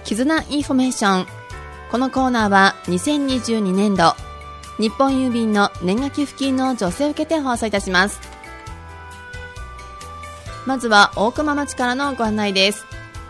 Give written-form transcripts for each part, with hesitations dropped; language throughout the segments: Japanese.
絆インフォメーション。このコーナーは2022年度日本郵便の年賀寄付金の助成を受けて放送いたします。まずは大熊町からのご案内です。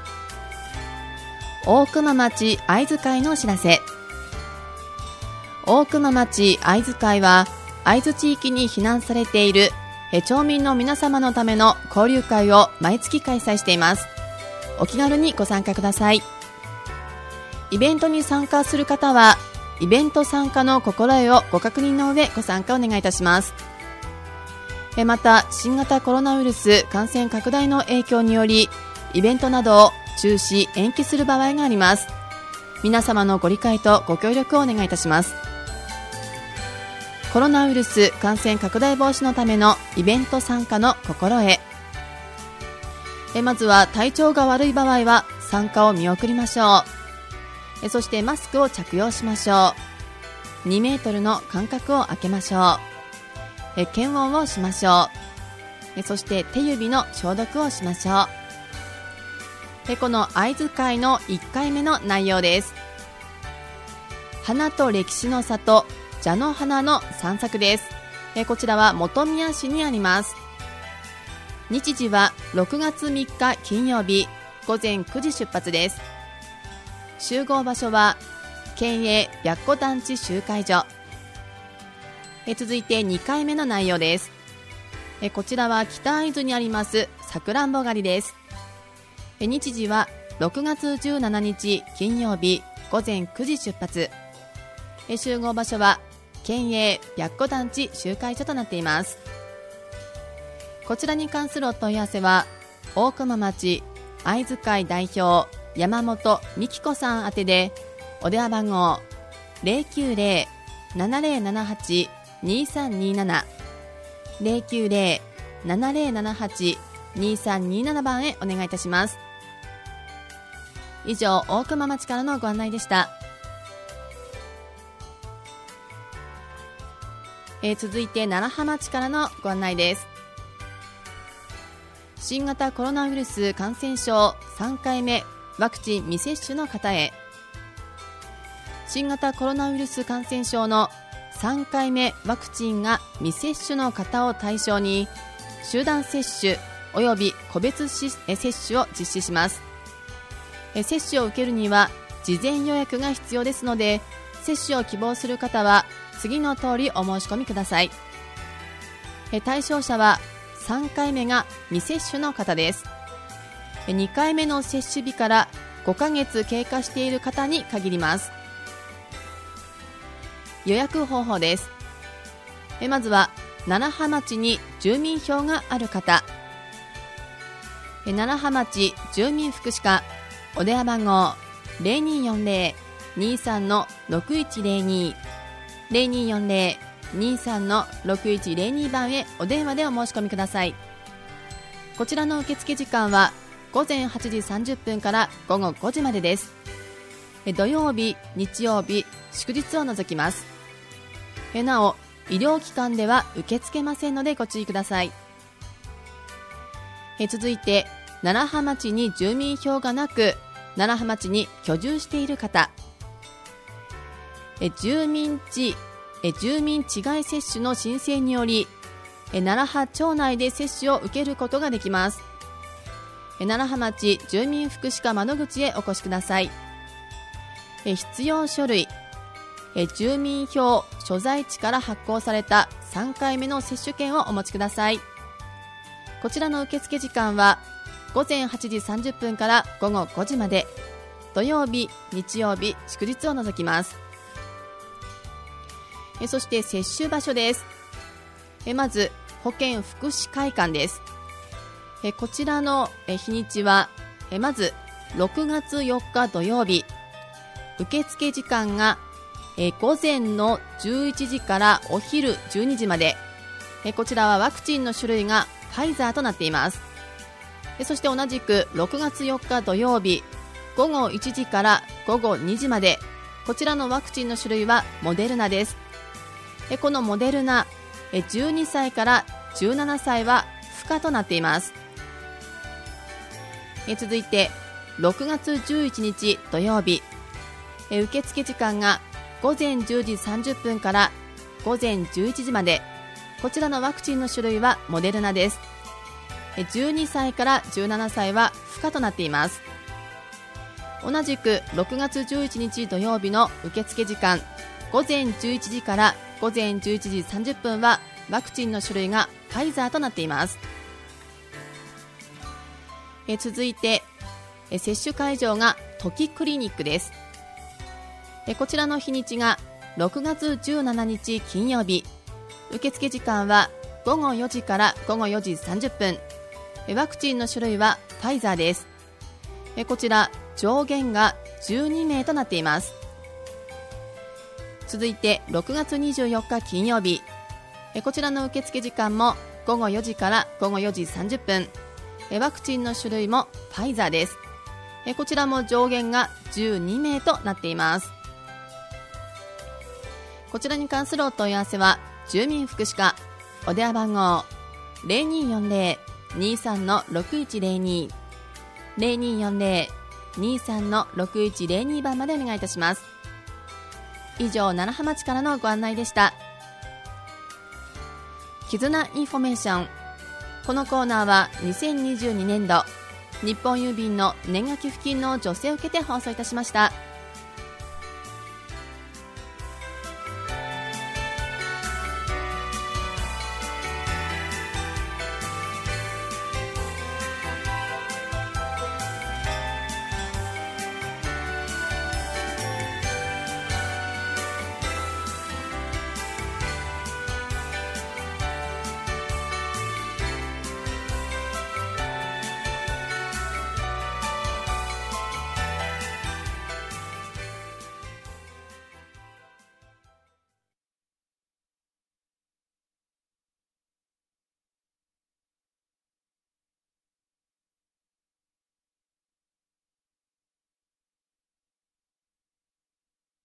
大熊町会津会のお知らせ。大熊町会津会は会津地域に避難されている町民の皆様のための交流会を毎月開催しています。お気軽にご参加ください。イベントに参加する方はイベント参加の心得をご確認の上ご参加をお願いいたします。また新型コロナウイルス感染拡大の影響によりイベントなどを中止延期する場合があります。皆様のご理解とご協力をお願いいたします。コロナウイルス感染拡大防止のためのイベント参加の心得。まずは体調が悪い場合は参加を見送りましょう。そしてマスクを着用しましょう。2メートルの間隔を空けましょう。検温をしましょう。そして手指の消毒をしましょう。この会津会の1回目の内容です。花と歴史の里蛇の花の散策です。こちらは本宮市にあります。日時は6月3日金曜日午前9時出発です。集合場所は県営白虎団地集会所。続いて2回目の内容です。こちらは北会津にありますさくらんぼ狩りです。日時は6月17日金曜日午前9時出発。集合場所は県営白虎団地集会所となっています。こちらに関するお問い合わせは大熊町会津会代表山本美希子さん宛てで、お電話番号 090-7078-2327 090-7078-2327 番へお願いいたします。以上、大熊町からのご案内でした。続いて楢葉町からのご案内です。新型コロナウイルス感染症3回目ワクチン未接種の方へ。新型コロナウイルス感染症の3回目ワクチンが未接種の方を対象に集団接種および個別接種を実施します。接種を受けるには事前予約が必要ですので、接種を希望する方は次の通りお申し込みください。対象者は3回目が未接種の方です。2回目の接種日から5ヶ月経過している方に限ります。予約方法です。まずは楢葉町に住民票がある方、楢葉町住民福祉課お電話番号 0240-23-6102 0240-23-6102 番へお電話でお申し込みください。こちらの受付時間は午前8時30分から午後5時までです。土曜日、日曜日、祝日を除きます。なお、医療機関では受け付けませんのでご注意ください。続いて楢葉町に住民票がなく楢葉町に居住している方、住民地違い接種の申請により楢葉町内で接種を受けることができます。楢葉町住民福祉課窓口へお越しください。必要書類、住民票所在地から発行された3回目の接種券をお持ちください。こちらの受付時間は午前8時30分から午後5時まで、土曜日、日曜日、祝日を除きます。そして接種場所です。まず保健福祉会館です。こちらの日にちはまず6月4日土曜日、受付時間が午前の11時からお昼12時まで。こちらはワクチンの種類がファイザーとなっています。そして同じく6月4日土曜日午後1時から午後2時まで、こちらのワクチンの種類はモデルナです。このモデルナ12歳から17歳は不可となっています。続いて 6月11日土曜日、受付時間が午前10時30分から午前11時まで。こちらのワクチンの種類はモデルナです。12歳から17歳は不可となっています。同じく6月11日土曜日の受付時間、午前11時から午前11時30分はワクチンの種類がファイザーとなっています。続いて接種会場がトキクリニックです。こちらの日にちが6月17日金曜日、受付時間は午後4時から午後4時30分。ワクチンの種類はファイザーです。こちら上限が12名となっています。続いて6月24日金曜日、こちらの受付時間も午後4時から午後4時30分。ワクチンの種類もファイザーです。こちらも上限が12名となっています。こちらに関するお問い合わせは住民福祉課、お電話番号 0240-23-6102 0240-23-6102 番までお願いいたします。以上、楢葉町からのご案内でした。絆インフォメーション。このコーナーは2022年度日本郵便の年賀寄付金の助成を受けて放送いたしました。